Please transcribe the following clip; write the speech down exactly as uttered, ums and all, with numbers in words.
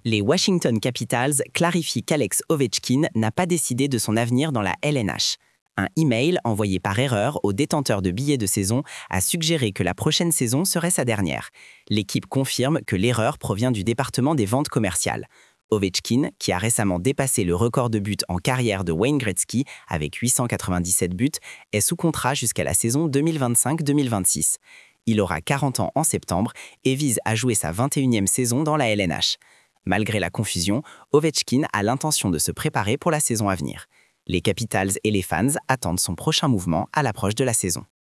Les Washington Capitals clarifient qu'Alex Ovechkin n'a pas décidé de son avenir dans la L N H. Un email envoyé par erreur aux détenteurs de billets de saison a suggéré que la prochaine saison serait sa dernière. L'équipe confirme que l'erreur provient du département des ventes commerciales. Ovechkin, qui a récemment dépassé le record de buts en carrière de Wayne Gretzky avec huit cent quatre-vingt-dix-sept buts, est sous contrat jusqu'à la saison deux mille vingt-cinq deux mille vingt-six. Il aura quarante ans en septembre et vise à jouer sa vingt et unième saison dans la L N H. Malgré la confusion, Ovechkin a l'intention de se préparer pour la saison à venir. Les Capitals et les fans attendent son prochain mouvement à l'approche de la saison.